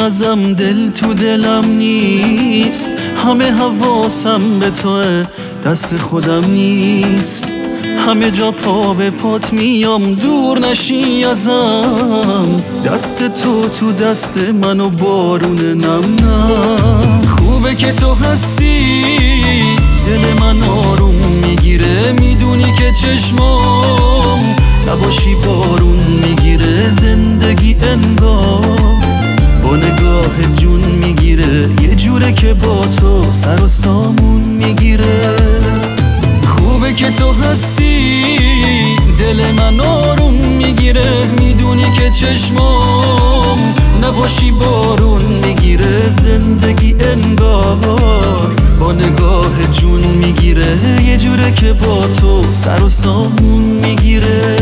ازم دل تو دلم نیست، همه حواسم به توه دست خودم نیست. همه جا پا به پات میام دور نشی ازم، دست تو دست من و بارون نم نم. خوبه که تو هستی دل من آروم میگیره، میدونی که چشمام نباشی بارون میگیره. زندگی انگار با نگاه جون میگیره، یه جوره که با تو سر و سامون میگیره. خوبه که تو هستی دل من آروم میگیره، میدونی که چشمام نباشی بارون میگیره. زندگی انگار با نگاه جون میگیره، یه جوره که با تو سر و سامون میگیره.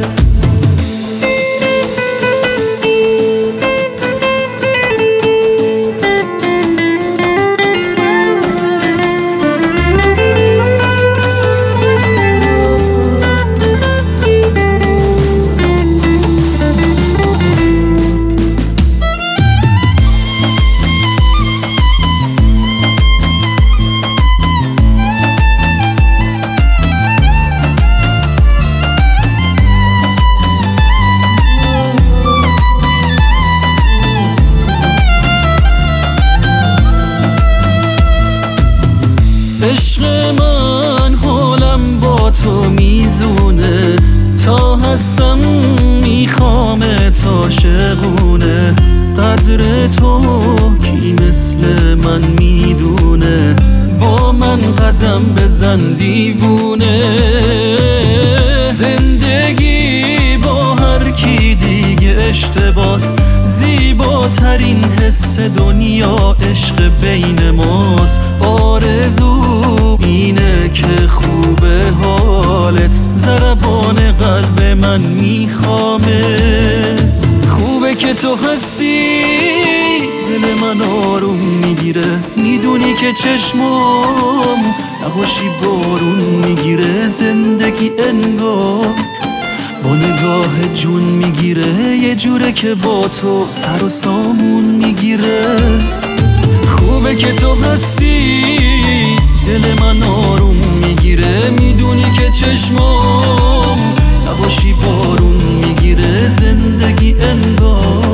عشق من حالم با تو میزونه، تا هستم میخوام تا عاشقونه. قدر تو کی مثل من میدونه، با من قدم بزن دیوونه. زندگی با هر کی دیگه اشتباس، زیباترین حس دنیا عشق بین ماست. آرزو اینه که خوبه حالت، ضربان قلب من میخوامه. خوبه که تو هستی دل من آروم میگیره، میدونی که چشمام نباشی بارون میگیره. زندگی انگار با نگاه جون میگیره، یه جوره که با تو سر و سامون میگیره. خوبه که تو هستی دل من آروم میگیره، میدونی که چشمام نباشی بارون میگیره. زندگی انگار